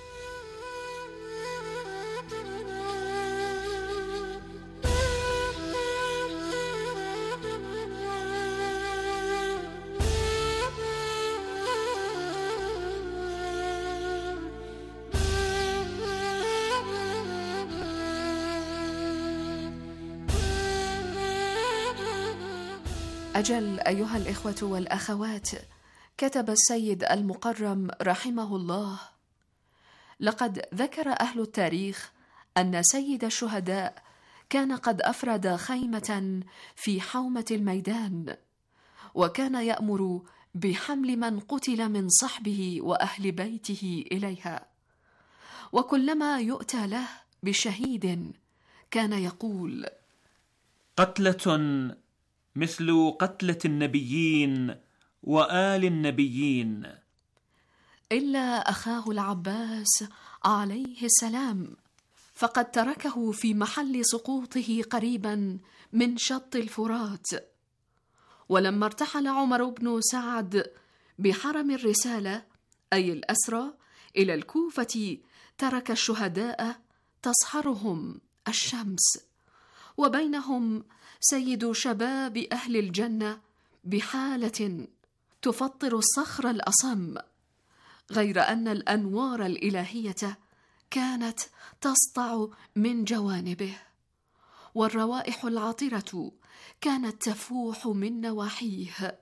أجل أيها الإخوة والأخوات، كتب السيد المقرم رحمه الله: لقد ذكر أهل التاريخ أن سيد الشهداء كان قد أفرد خيمة في حومة الميدان، وكان يأمر بحمل من قتل من صحبه وأهل بيته إليها، وكلما يؤتى له بشهيد كان يقول: قتلة مثل قتلة النبيين وآل النبيين، إلا أخاه العباس عليه السلام، فقد تركه في محل سقوطه قريبا من شط الفرات. ولما ارتحل عمر بن سعد بحرم الرسالة أي الأسرى إلى الكوفة، ترك الشهداء تصحرهم الشمس، وبينهم سيد شباب أهل الجنة بحالة تفطر الصخر الأصم، غير أن الأنوار الإلهية كانت تسطع من جوانبه، والروائح العطرة كانت تفوح من نواحيه.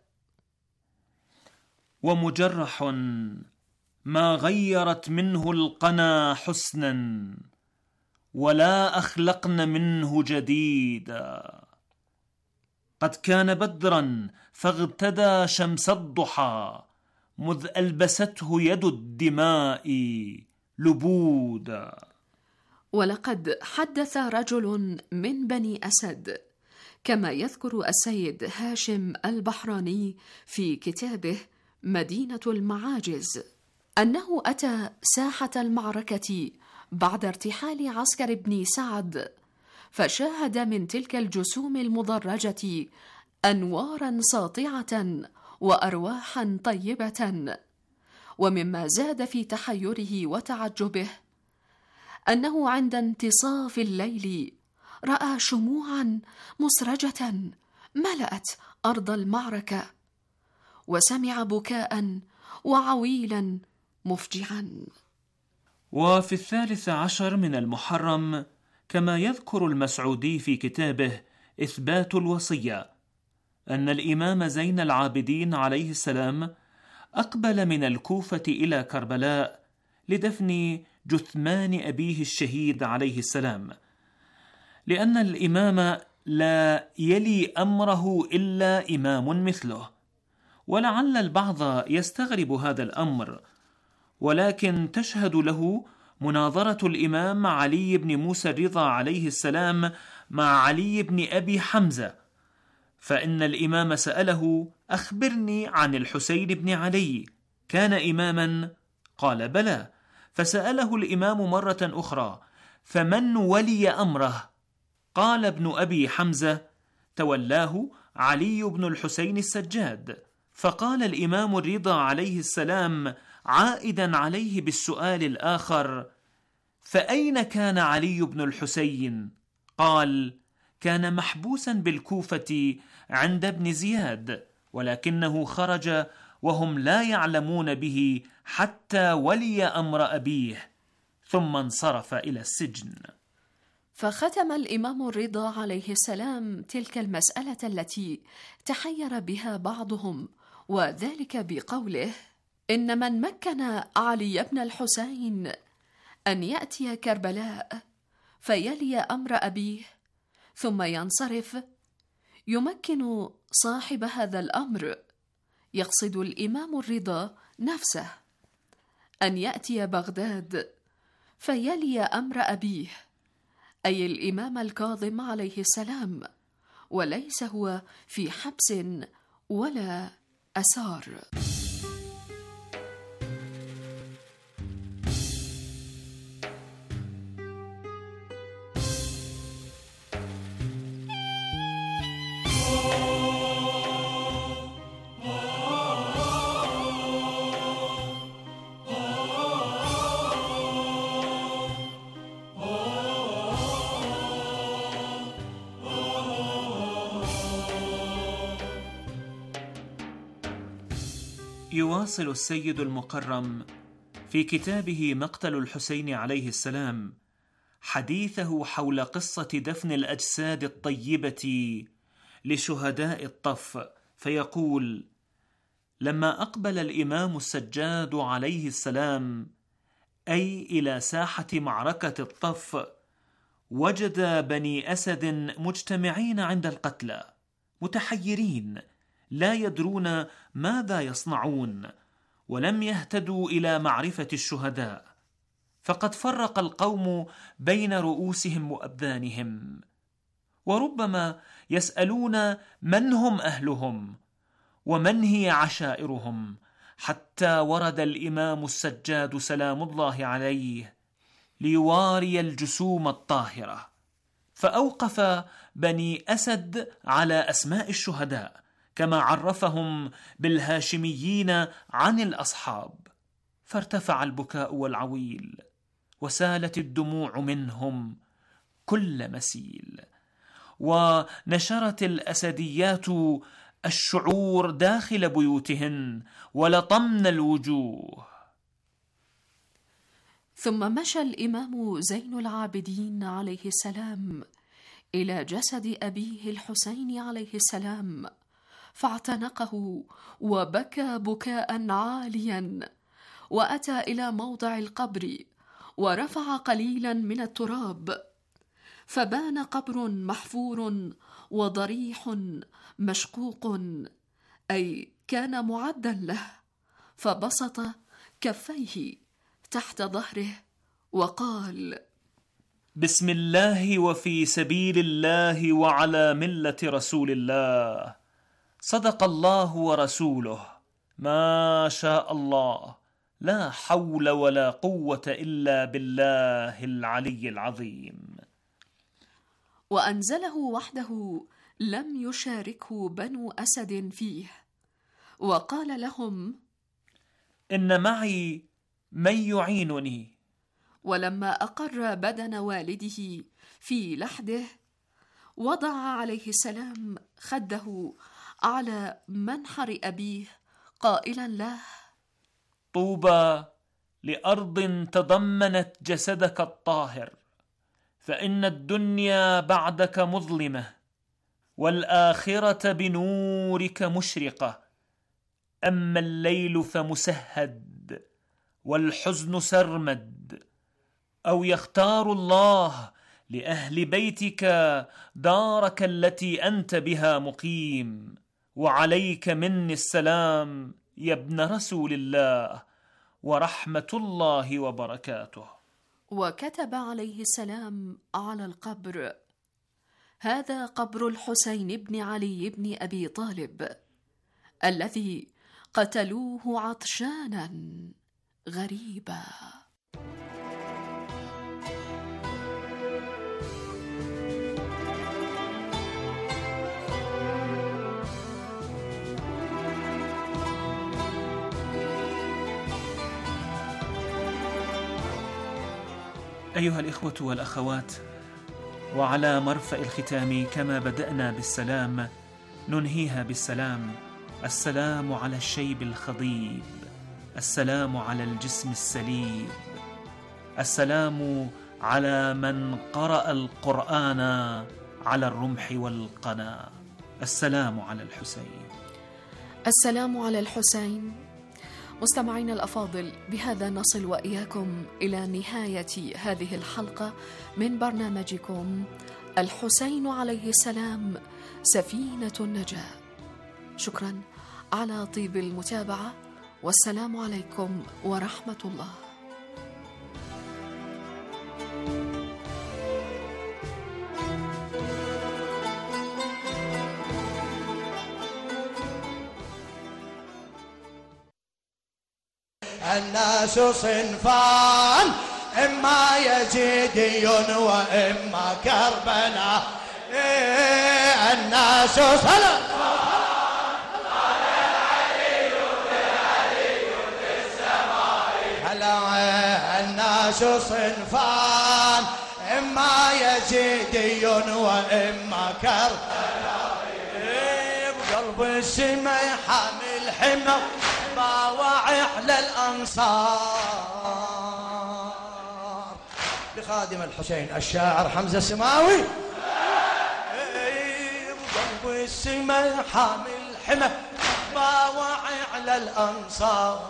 ومجرح ما غيرت منه القنا حسنا، ولا أخلقن منه جديدا. قد كان بدرا فاغتدى شمس الضحى، مذ ألبسته يد الدماء لبودا. ولقد حدث رجل من بني أسد، كما يذكر السيد هاشم البحراني في كتابه مدينة المعاجز، أنه أتى ساحة المعركة بعد ارتحال عسكر بن سعد، فشاهد من تلك الجسوم المضرجة أنوارا ساطعة وأرواحا طيبة. ومما زاد في تحيره وتعجبه أنه عند انتصاف الليل رأى شموعا مسرجة ملأت أرض المعركة، وسمع بكاء وعويلا مفجعا. وفي الثالث عشر من المحرم، كما يذكر المسعودي في كتابه إثبات الوصية، أن الإمام زين العابدين عليه السلام أقبل من الكوفة إلى كربلاء لدفن جثمان أبيه الشهيد عليه السلام، لأن الإمام لا يلي أمره إلا إمام مثله. ولعل البعض يستغرب هذا الأمر، ولكن تشهد له مناظرة الإمام علي بن موسى الرضا عليه السلام مع علي بن أبي حمزة، فإن الإمام سأله: أخبرني عن الحسين بن علي، كان إماما؟ قال: بلى. فسأله الإمام مرة أخرى: فمن ولي أمره؟ قال ابن أبي حمزة: تولاه علي بن الحسين السجاد. فقال الإمام الرضا عليه السلام عائدا عليه بالسؤال الآخر: فأين كان علي بن الحسين؟ قال: كان محبوسا بالكوفة عند ابن زياد، ولكنه خرج وهم لا يعلمون به حتى ولي أمر أبيه، ثم انصرف إلى السجن. فختم الإمام الرضا عليه السلام تلك المسألة التي تحير بها بعضهم، وذلك بقوله: إن من مكن علي بن الحسين أن يأتي كربلاء فيلي أمر أبيه ثم ينصرف، يمكن صاحب هذا الأمر، يقصد الإمام الرضا نفسه، أن يأتي بغداد فيلي أمر أبيه، أي الإمام الكاظم عليه السلام، وليس هو في حبس ولا أسار. يواصل السيد المكرم في كتابه مقتل الحسين عليه السلام حديثه حول قصة دفن الأجساد الطيبة لشهداء الطف، فيقول: لما أقبل الإمام السجاد عليه السلام أي إلى ساحة معركة الطف، وجد بني أسد مجتمعين عند القتلى متحيرين لا يدرون ماذا يصنعون، ولم يهتدوا إلى معرفة الشهداء، فقد فرق القوم بين رؤوسهم وأبدانهم، وربما يسألون من هم أهلهم ومن هي عشائرهم، حتى ورد الإمام السجاد سلام الله عليه ليواري الجسوم الطاهرة، فأوقف بني أسد على أسماء الشهداء كما عرفهم بالهاشميين عن الأصحاب، فارتفع البكاء والعويل وسالت الدموع منهم كل مسيل، ونشرت الأسديات الشعور داخل بيوتهن ولطمن الوجوه. ثم مشى الإمام زين العابدين عليه السلام إلى جسد أبيه الحسين عليه السلام، فاعتنقه وبكى بكاء عاليا، وأتى إلى موضع القبر ورفع قليلا من التراب، فبان قبر محفور وضريح مشقوق، أي كان معدا له، فبسط كفيه تحت ظهره وقال: بسم الله وفي سبيل الله وعلى ملة رسول الله، صدق الله ورسوله، ما شاء الله، لا حول ولا قوة إلا بالله العلي العظيم. وأنزله وحده لم يشاركه بنو أسد فيه، وقال لهم: إن معي من يعينني. ولما أقر بدن والده في لحده، وضع عليه السلام خده على منحر أبيه قائلا له: طوبى لأرض تضمنت جسدك الطاهر، فإن الدنيا بعدك مظلمة، والآخرة بنورك مشرقة، أما الليل فمسهد والحزن سرمد، أو يختار الله لأهل بيتك دارك التي أنت بها مقيم، وعليك مني السلام يا ابن رسول الله ورحمة الله وبركاته. وكتب عليه السلام على القبر: هذا قبر الحسين بن علي بن أبي طالب الذي قتلوه عطشانا غريبا. أيها الإخوة والأخوات، وعلى مرفأ الختام كما بدأنا بالسلام ننهيها بالسلام. السلام على الشيب الخضيب، السلام على الجسم السليب، السلام على من قرأ القرآن على الرمح والقنا، السلام على الحسين. السلام على الحسين. مستمعينا الأفاضل، بهذا نصل وإياكم إلى نهاية هذه الحلقة من برنامجكم الحسين عليه السلام سفينة النجاة. شكرا على طيب المتابعة، والسلام عليكم ورحمة الله. الناس صنفان، إما يزيدي وإما كربلاء. إيه الناس صنفان، قال العلي بالعلي في السماء. هلا الناس صنفان، إما يزيدي وإما كربلاء. إيه بقلب السما حامل حمى باوعي على الأنصار لخادم الحسين الشاعر حمزة السماوي بقلب السما حامل حمى باوعي على الأنصار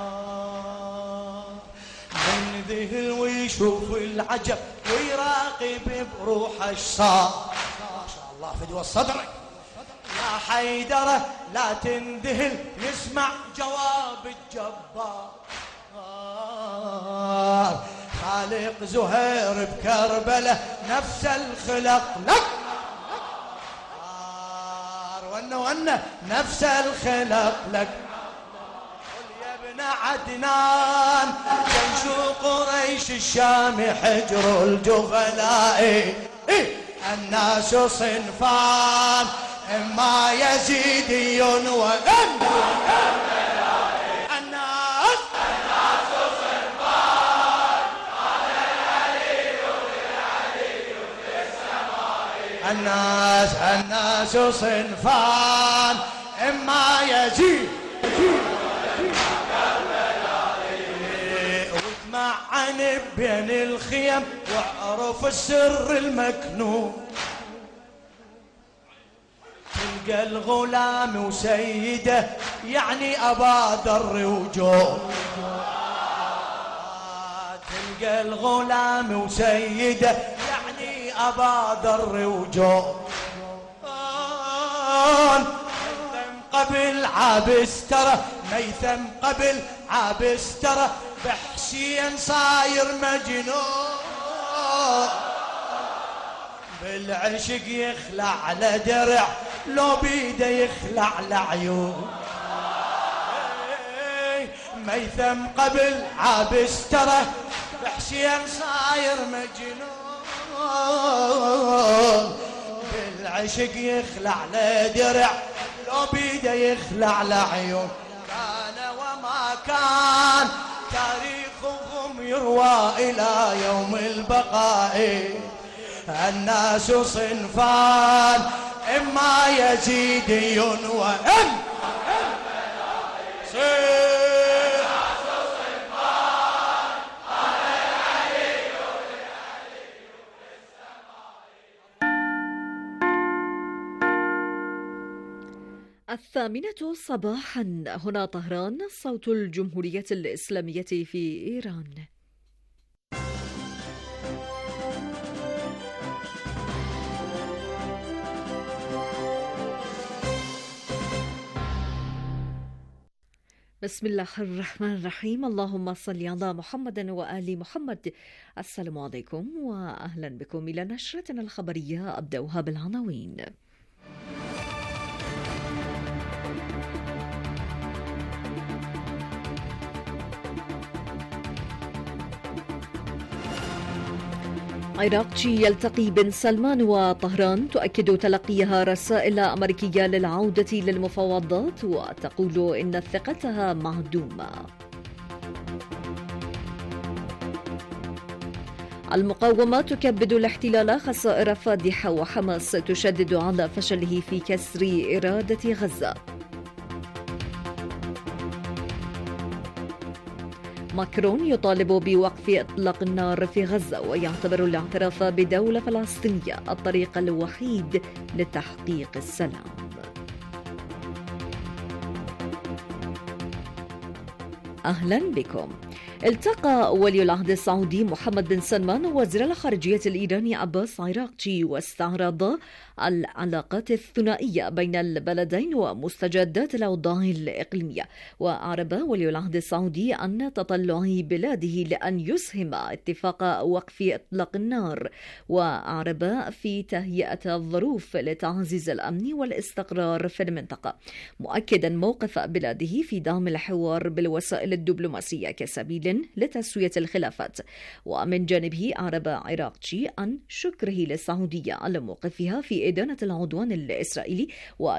من ذهل ويشوف العجب ويراقب بروح الصار ما شاء الله فدوى الصدر يا حيدرة لا تنذهل نسمع جواب الجبار خالق زهير بكربلة نفس الخلق لك ون ون نفس الخلق لك قل يا ابن عدنان جيش قريش الشام حجر الجفلاء الناس صنفان إما يزيدي وإما كربلائي الناس الناس صنفان قال العلي للعلي في السماء الناس الناس صنفان إما يزيد وإما كربلائي واتمعن بين الخيم واعرف السر المكنون تلقى الغلام وسيده يعني أبا ذر وجود تلقى الغلام وسيده يعني أبا ذر وجود ميثم قبل عابس ترى ميثم قبل عابس ترى بحسين صاير مجنون بالعشق يخلع على درع لو بيده يخلع لعيون ميثم قبل عابس ترى بحسين صاير مجنون بالعشق يخلع على درع لو بيده يخلع لعيون كان وما كان تاريخهم يروى إلى يوم البقاء الناس صنفان إما يزيدي وإما الثامنة صباحا هنا طهران صوت الجمهورية الإسلامية في إيران. بسم الله الرحمن الرحيم. اللهم صل على محمد وآل محمد. السلام عليكم وأهلا بكم إلى نشرتنا الخبرية. أبدأها بالعناوين. عراقجي يلتقي بن سلمان وطهران تؤكد تلقيها رسائل أمريكية للعودة للمفاوضات وتقول إن ثقتها معدومة. المقاومة تكبد الاحتلال خسائر فادحة وحماس تشدد على فشله في كسر إرادة غزة. ماكرون يطالب بوقف إطلاق النار في غزة ويعتبر الاعتراف بدولة فلسطينية الطريق الوحيد لتحقيق السلام. أهلا بكم. التقى ولي العهد السعودي محمد بن سلمان ووزير الخارجية الإيراني عباس عراقجي واستعرضا العلاقات الثنائية بين البلدين ومستجدات الأوضاع الإقليمية. وأعرب ولي العهد السعودي عن تطلع بلاده لأن يسهم اتفاق وقف إطلاق النار، وأعرب في تهيئة الظروف لتعزيز الأمن والاستقرار في المنطقة، مؤكدا موقف بلاده في دعم الحوار بالوسائل الدبلوماسية كسبيل لتسوية الخلافات. ومن جانبه أعرب عراقجي عن شكره للسعودية على موقفها في إدانة العدوان الإسرائيلي